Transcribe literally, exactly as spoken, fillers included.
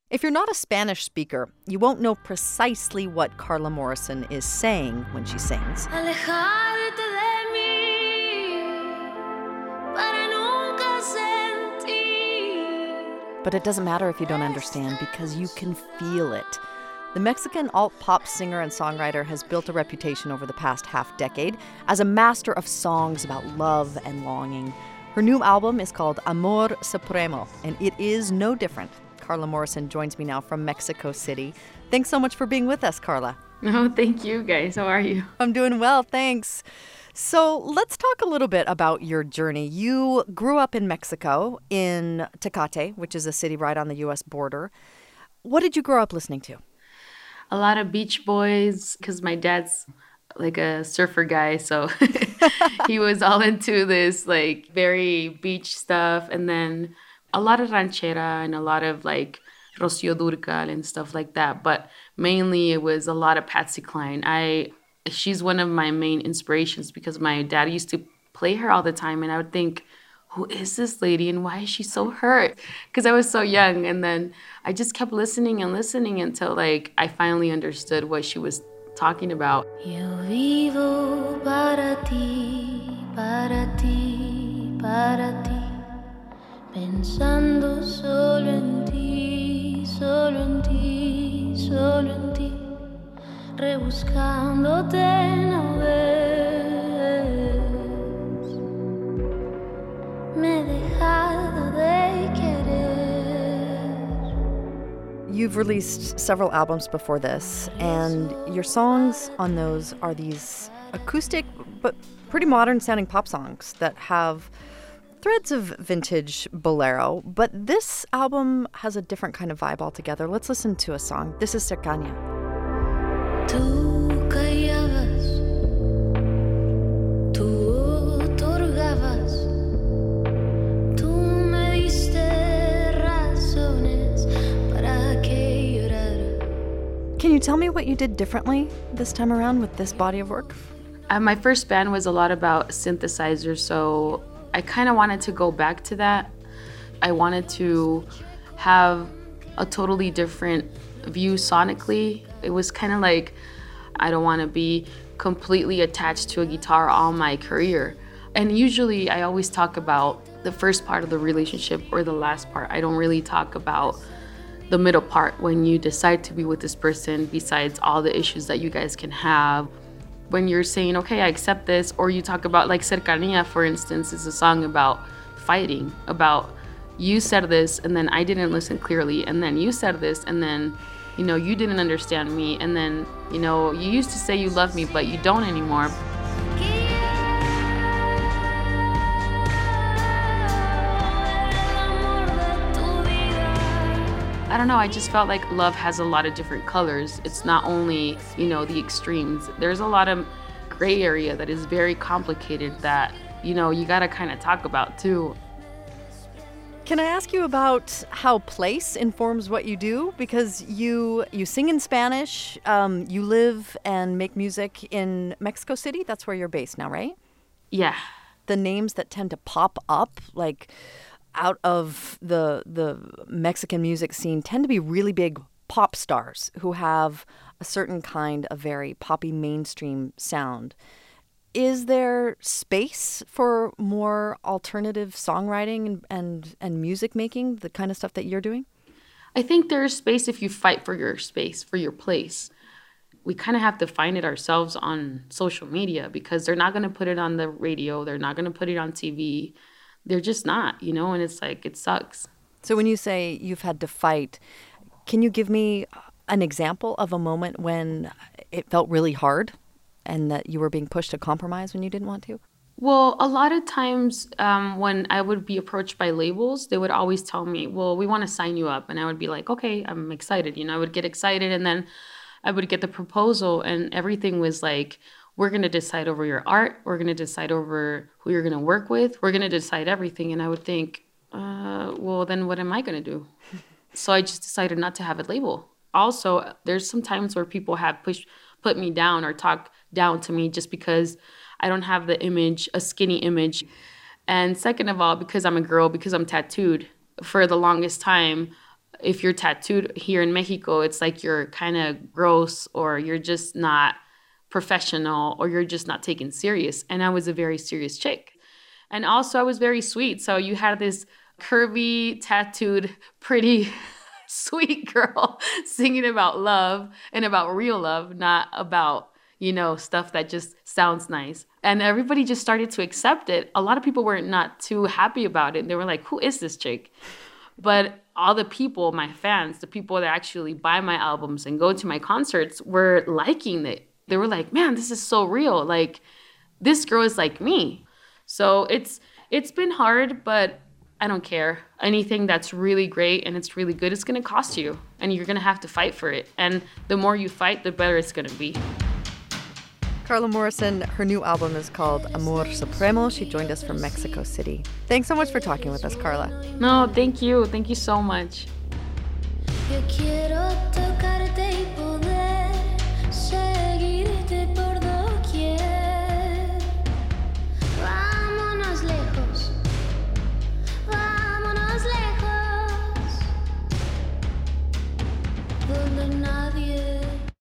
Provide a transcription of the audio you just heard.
If you're not a Spanish speaker, you won't know precisely what Carla Morrison is saying when she sings. Alejarte de mí, para nunca sentir. But it doesn't matter if you don't understand because you can feel it. The Mexican alt-pop singer and songwriter has built a reputation over the past half-decade as a master of songs about love and longing. Her new album is called Amor Supremo, and it is no different. Carla Morrison joins me now from Mexico City. Thanks so much for being with us, Carla. Oh, thank you, guys. How are you? I'm doing well, thanks. So let's talk a little bit about your journey. You grew up in Mexico, in Tecate, which is a city right on the U S border. What did you grow up listening to? A lot of Beach Boys, because my dad's like a surfer guy, so he was all into this like very beach stuff. And then a lot of ranchera and a lot of like Rocío Dúrcal and stuff like that. But mainly it was a lot of Patsy Cline. I, she's one of my main inspirations because my dad used to play her all the time. And I would think, who is this lady and why is she so hurt? Because I was so young. And then I just kept listening and listening until like I finally understood what she was talking about. Yo vivo para ti, para ti, para ti. Pensando solo en ti, solo en ti, solo en ti. Rebuscándote no ves. Me he dejado de querer. You've released several albums before this, and your songs on those are these acoustic but pretty modern-sounding pop songs that have threads of vintage bolero, but this album has a different kind of vibe altogether. Let's listen to a song. This is Cercania. Tú callabas, tú otorgabas, tú me diste razones para que llorara. Can you tell me what you did differently this time around with this body of work? Uh, my first band was a lot about synthesizers, so I kind of wanted to go back to that. I wanted to have a totally different view sonically. It was kind of like I don't want to be completely attached to a guitar all my career. And usually I always talk about the first part of the relationship or the last part. I don't really talk about the middle part when you decide to be with this person besides all the issues that you guys can have. When you're saying, okay, I accept this, or you talk about, like Cercanía, for instance, is a song about fighting, about you said this, and then I didn't listen clearly, and then you said this, and then, you know, you didn't understand me, and then, you know, you used to say you love me, but you don't anymore. I don't know, I just felt like love has a lot of different colors. It's not only, you know, the extremes. There's a lot of gray area that is very complicated that, you know, you gotta kind of talk about too. Can I ask you about how place informs what you do? Because you you sing in Spanish, um, you live and make music in Mexico City. That's where you're based now, right? Yeah. The names that tend to pop up, like out of the the Mexican music scene, tend to be really big pop stars who have a certain kind of very poppy mainstream sound. Is there space for more alternative songwriting and, and, and music making, the kind of stuff that you're doing? I think there's space if you fight for your space, for your place. We kind of have to find it ourselves on social media because they're not going to put it on the radio. They're not going to put it on T V. They're just not, you know, and it's like, it sucks. So when you say you've had to fight, can you give me an example of a moment when it felt really hard and that you were being pushed to compromise when you didn't want to? Well, a lot of times um, when I would be approached by labels, they would always tell me, well, we want to sign you up. And I would be like, okay, I'm excited. You know, I would get excited and then I would get the proposal and everything was like, we're going to decide over your art. We're going to decide over who you're going to work with. We're going to decide everything. And I would think, uh, well, then what am I going to do? So I just decided not to have a label. Also, there's some times where people have pushed, put me down or talk down to me just because I don't have the image, a skinny image. And second of all, because I'm a girl, because I'm tattooed for the longest time, if you're tattooed here in Mexico, it's like you're kind of gross or you're just not professional or you're just not taken serious. And I was a very serious chick. And also I was very sweet. So you had this curvy, tattooed, pretty, sweet girl singing about love and about real love, not about, you know, stuff that just sounds nice. And everybody just started to accept it. A lot of people were not too happy about it. They were like, who is this chick? But all the people, my fans, the people that actually buy my albums and go to my concerts were liking it. They were like, man, this is so real. Like, this girl is like me. So it's it's been hard, but I don't care. Anything that's really great and it's really good, it's going to cost you. And you're going to have to fight for it. And the more you fight, the better it's going to be. Carla Morrison, her new album is called Amor Supremo. She joined us from Mexico City. Thanks so much for talking with us, Carla. No, thank you. Thank you so much. Yo quiero